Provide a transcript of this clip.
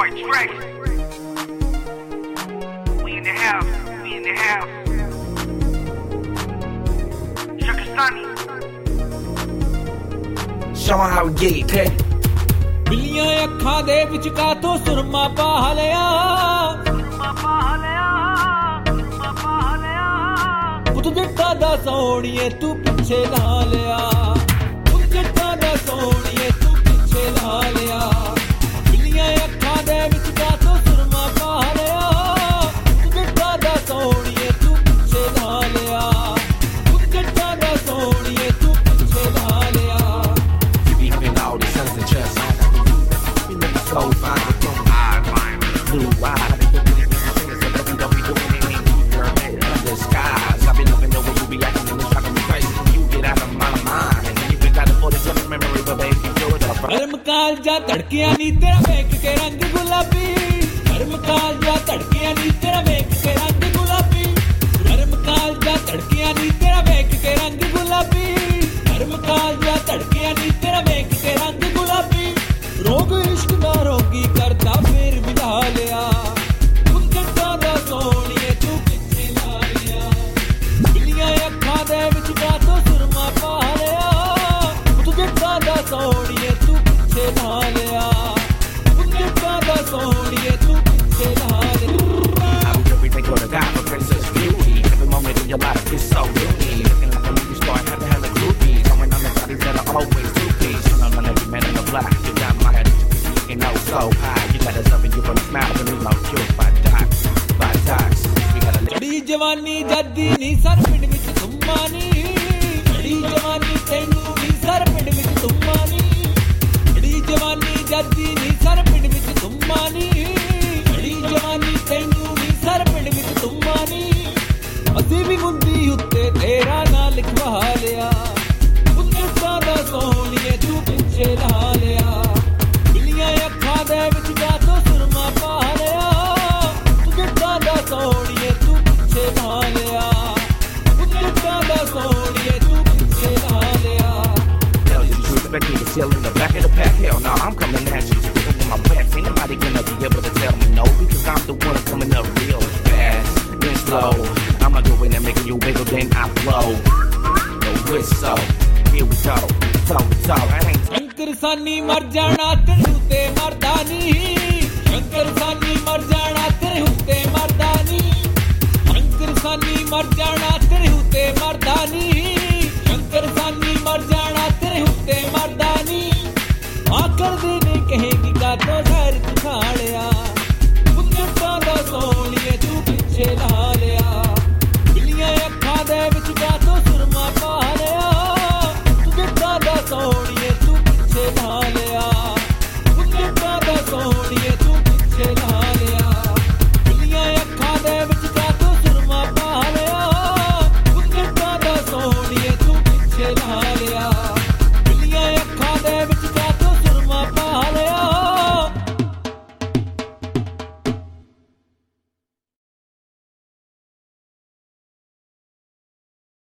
Trek. We in the house. Shakastani. Show 'em how we get it, okay? ਬਿੱਲੀਆਂ ਅੱਖਾਂ ਦੇ ਵਿੱਚ ਕਾਤੋਂ ਸੁਰਮਾ ਪਾ ਲਿਆ ਪੁੱਤ ਜੱਟਾਂ ਦਾ ਸੋਹਣੀਏ ਤੂੰ ਪਿੱਛੇ ਲਾ ਲਿਆ ਪੁੱਤ ਜੱਟਾਂ ਦਾ ਸੋਹਣੀਏ ਤੂੰ ਪਿੱਛੇ ਲਾ ਲਿਆ ਬਿੱਲੀਆਂ ਅੱਖਾਂ ਦੇ ਵਿੱਚ ਕਾਤੋਂ ਸੁਰਮਾ ਪਾ ਲਿਆ ਪੁੱਤ ਜੱਟਾਂ ਦਾ ਸੋਹਣੀਏ ਤੂੰ ਪਿੱਛੇ ਲਾ ਲਿਆ ਪੁੱਤ ਜੱਟਾਂ ਦਾ ਸੋਹਣੀਏ ਤੂੰ ਪਿੱਛੇ ਲਾ ਲਿਆ Beeping all the sons and chests. You look so fine. Blue eyes. Don't be doing anything, girl. In the skies. I've been loving the way you be acting and it's driving me crazy. You get out of my mind. And you got a 47 memory, but baby, you're the ਗਰਮ ਕਾਲਜਾ ਧੜਕਿਆਂ ਨੀ ਤੇਰਾ ਵੇਖ ਕੇ ਰੰਗ ਗੁਲਾਬੀ ਗਰਮ ਕਾਲਜਾ ਧੜਕਿਆਂ ਨੀ ਤੇਰਾ ਵੇਖ ਕੇ ਰੰਗ ਗੁਲਾਬੀ ਗਰਮ ਕਾਲਜਾ ਧੜਕਿਆਂ ਨੀ ਤੇਰਾ ਵੇਖ ਕੇ ਰੰਗ ਗੁਲਾਬੀ ਗਰਮ ਕਾਲਜਾ ਧੜਕਿਆਂ ਨੀ ਤੇਰਾ ਵੇਖ ਕੇ ਰੰਗ ਗੁਲਾਬੀ ਰੋਗ ਇਸ਼ਕ ਦਾ ਰੋਗੀ ਕਰਦਾ ਫੇਰ ਵਿਲਾ ਲਿਆ ਤੂੰ ਜੱਟਾਂ ਦਾ ਸੋਹਣੀਏ ਤੂੰ ਪਿੱਛੇ ਲਾ ਲਿਆ ਬਿੱਲੀਆਂ ਅੱਖਾਂ ਦੇ ਵਿੱਚ ਕਾਤੋਂ ਸੁਰਮਾ ਪਾ ਲਿਆ ਤੂੰ ਜੱਟਾਂ ਦਾ ਸੋਹਣੀਏ ਤੂੰ ਪਿੱਛੇ ਲਾ ਲਿਆ ਤੂੰ ਜੱਟਾਂ ਦਾ ਸੋਹਣੀਏ ਤੂੰ ਪਿੱਛੇ ਲਾ ਲਿਆ I was everything for the guy for Princess Beauty. Every moment in your life is so beauty. Looking like a movie star, have to have the groupies. Going on the bodies that are always two-piece. On every man in the block, you got my head looking oh so high. You got us loving you from the smile, and you know you're by docs. We gotta let ਬੜੀ ਜਵਾਨੀ ਜੱਦੀ ਨੀ sir ਪਿੰਡ ਵਿੱਚ ਤੁੰਮਾ ਨੀ ਬੜੀ ਜਵਾਨੀ ਤੈਨੂੰ ਨੀ ਸਰ ਪਿੰਡ ਵਿੱਚ ਤੁੰਮਾ ਨੀ ਬੜੀ ਜਵਾਨੀ ਜੱਦੀ ਨੀ ਸਰ ਪਿੰਡ ਵਿੱਚ ਤੁੰਮਾ ਨੀ ਬੜੀ ਜਵਾਨੀ ਤੈਨੂੰ ਨੀ ਸਰ ਪਿੰਡ ਵਿੱਚ ਤੁੰਮਾ ਨੀ ਅਸੀਂ ਵੀ ਮੁੰਦੀ ਉੱਤੇ ਤੇਰਾ ਨਾਂ ਲਿਖਵਾ ਲਿਆ ਉੱਤੇ ਦਾ ਸੋਹਣੀਏ ਤੂੰ ਪਿੱਛੇ ਲਾ ਲਿਆ ਬਿੱਲੀਆਂ ਅੱਖਾਂ ਦੇ ਵਿੱਚ ਕਾਤੋਂ ਸੁਰਮਾ ਪਾ ਲਿਆ ਤੂੰ ਜੱਟਾਂ ਦਾ ਸੋਹਣੀਏ ਤੂੰ ਪਿੱਛੇ ਲਾ ਲਿਆ ਤੂੰ ਜੱਟਾਂ ਦਾ ਸੋਹਣੀਏ ਤੂੰ ਪਿੱਛੇ ਲਾ ਲਿਆ tell you the truth. Bet you can still in the back of the pack. Hell no, I'm coming at you. With my backs. Ain't nobody gonna be able to tell me no. Because I'm the one coming up real fast and slow. I'ma go in and making you wiggle, then I blow. The whistle. Here we go. Toe to toe. I ain't Shankar ਸਾਨੀ ਮਰ ਜਾਣਾ ਤੇਰੇ ਉੱਤੇ ਮਰਦਾ ਨੀ ਸ਼ੰਕਰ ਸਾਨੀ ਮਰ ਜਾਣਾ ਤੇਰੇ ਉੱਤੇ ਮਰਦਾ ਨੀ ਸ਼ੰਕਰ ਸਾਨੀ ਮਰ ਜਾਣਾ ਤੇਰੇ ਉੱਤੇ ਮਰਦਾ ਨੀ ਸ਼ੰਕਰ ਸਾਨੀ ਮਰ ਜਾਣਾ ਤੇਰੇ ਉੱਤੇ ਮਰਦਾ ਨੀ ਆਖਰ ਦੇ ਨੇ ਕਹੇਗੀ ਕਾਤੋਂ ਜ਼ਹਿਰ ਤੂੰ ਖਾ ਲਿਆ ਤੂੰ ਜੱਟਾਂ ਦਾ ਸੋਹਣੀਏ ਤੂੰ ਪਿੱਛੇ ਲਾ ਲਿਆ ਬਿੱਲੀਆਂ ਅੱਖਾਂ ਦੇ ਵਿੱਚ ਕਾਤੋਂ